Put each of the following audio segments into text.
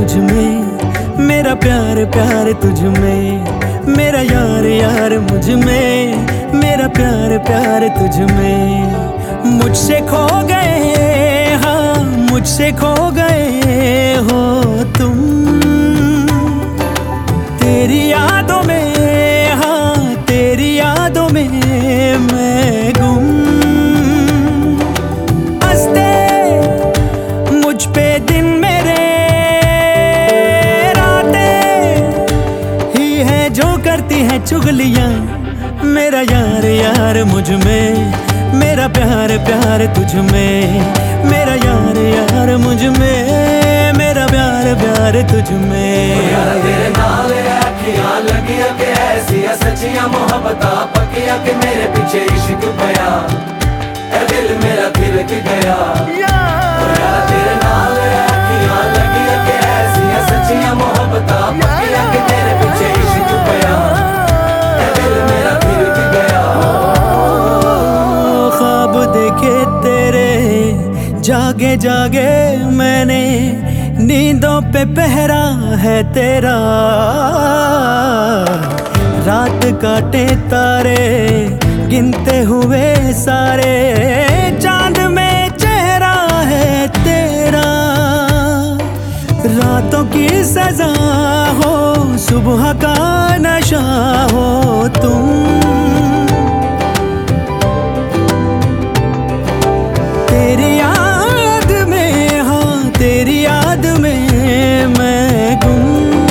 मुझ में, मेरा प्यार प्यार तुझ में, मेरा यार यार मुझ में, मेरा प्यार प्यार तुझ में। मुझसे खो गए, हाँ मुझसे खो गए हो तुम, तेरी यादों में, हाँ तेरी यादों में मैं गुम। हंसते मुझ पे दिन मेरे, रातें ही है जो करती है चुगलियां। मेरा यार यार मुझ में, मेरा प्यार प्यार तुझ में, मेरा यार यार मुझ में, मेरा प्यार प्यार तुझ में। यार तेरे नाल अखियां लगिया के ऐसिया सच्चियां मोहब्बतां पक्कियां के मेरे पीछे इश्क पया, ए दिल मेरा थिरक गया। यार तेरे नाल अखियां लगिया के ऐसिया सच्चियां मोहब्बतां पक्कियां के मेरे पीछे इश्क पया, ए दिल मेरा थिरक गया। ख्वाब देखे तेरे जागे जागे मैंने, नींदों पे पहरा है तेरा। रात काटे तारे गिनते हुए सारे, चांद में चेहरा है तेरा। रातों की सजा हो, सुबह का नशा हो तुम। तेरी याद में, हाँ तेरी याद में मैं गुम।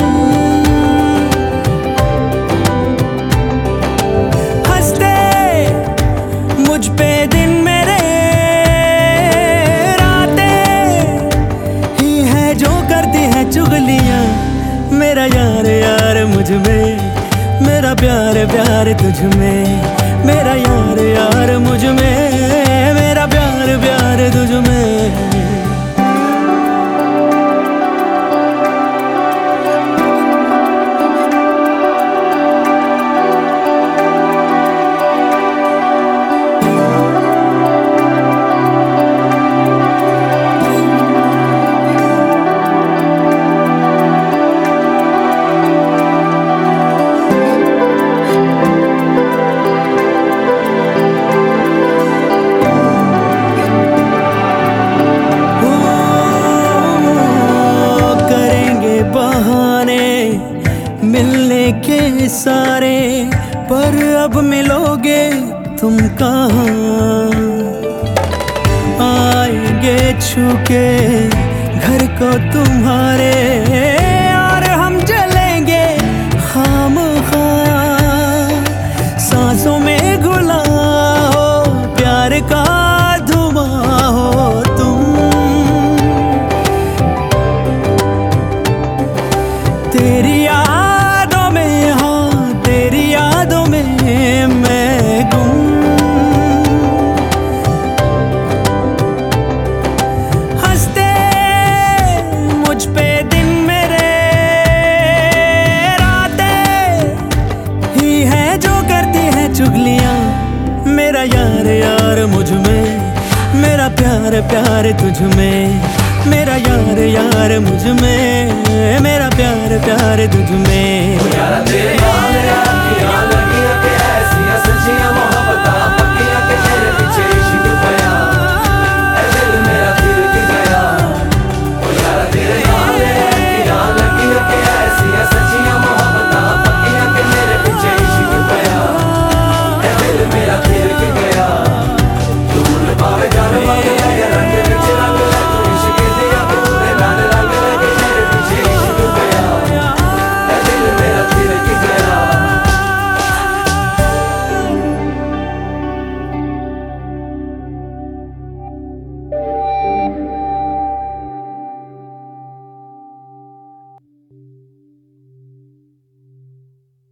हंसते मुझ पे दिन मेरे, रातें ही है जो करती है चुगलियां। मेरा यार यार मुझ में, मेरा प्यार प्यार तुझ में, मेरा यार यार मुझ में, मेरा प्यार प्यार तुझ में। मिलने के सारे, पर अब मिलोगे तुम कहाँ। आएंगे छूके घर को तुम्हारे, और हम जलेंगे खामख़ां। सांसों में घुला हो प्यार का धुआं हो तुम। तेरी यादों में, हाँ तेरी यादों में मैं गुम। हंसते मुझ पे दिन मेरे, रातें ही है जो करती है चुगलियां। मेरा यार यार मुझ में, मेरा प्यार प्यार तुझ में, मेरा यार यार मुझ में, मेरा प्यार प्यार तुझ में।